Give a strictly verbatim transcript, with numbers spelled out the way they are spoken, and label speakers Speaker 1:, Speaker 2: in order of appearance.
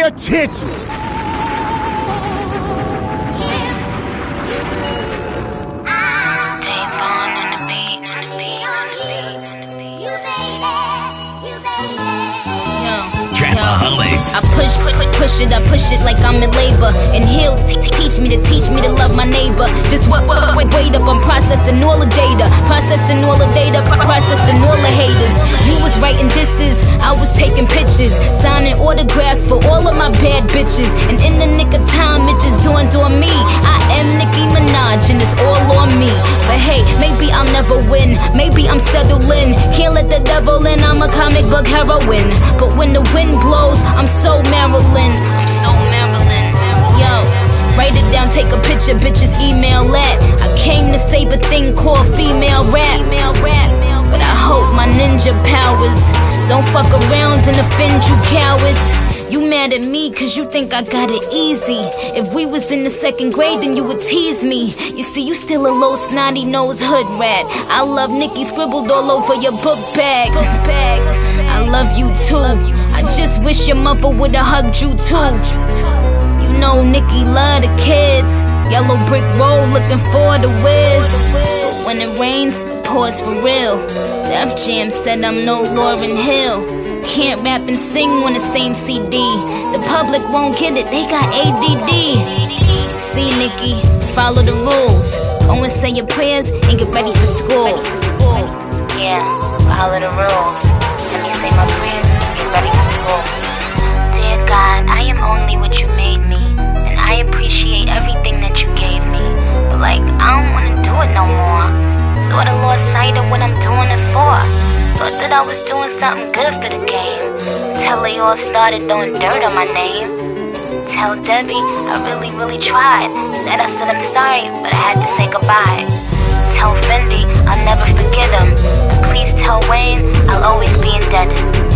Speaker 1: attention.
Speaker 2: I push, push, push it, I push it like I'm in labor. And he'll t- teach me to teach me to love my neighbor. Just wait, wait, wait up, I'm processing all the data. Processing all the data, processing all the haters. You was writing disses, I was taking pictures. Signing autographs for all of my bad bitches. And in the nick of time, it just dawned on me. I am Nicki Minaj and it's all on me. But hey, maybe I'll never win. Maybe I'm settling. Can't let the devil in, I'm a comic book heroine. But when the wind blows, I'm so Maryland. I'm so Maryland. Yo, write it down, take a picture, bitches email that. I came to save a thing called female rap. But I hope my ninja powers don't fuck around and offend you cowards. You mad at me cause you think I got it easy. If we was in the second grade then you would tease me. You see, you still a little snotty nose hood rat. I love Nicki scribbled all over your book bag. I love you too. I just wish your mother would've hugged you too. You know Nicki love the kids. Yellow brick road looking for the whiz. But when it rains, it pours for real. Def Jam said I'm no Lauryn Hill. Can't rap and sing on the same C D. The public won't get it, they got A D D. See Nicki, follow the rules. Go and say your prayers and get ready for school. Yeah, follow the rules. Let me say my prayers and get ready for school. Dear God, I am only what you made me, and I appreciate everything that you gave me. But like, I don't wanna do it no more. Sorta lost sight of what I'm doing it for. Thought that I was doing something good for the game, till they all started throwing dirt on my name. Tell Debbie I really, really tried. Said I said I'm sorry, but I had to say goodbye. Tell Fendi I'll never forget him. And please tell Wayne I'll always be indebted.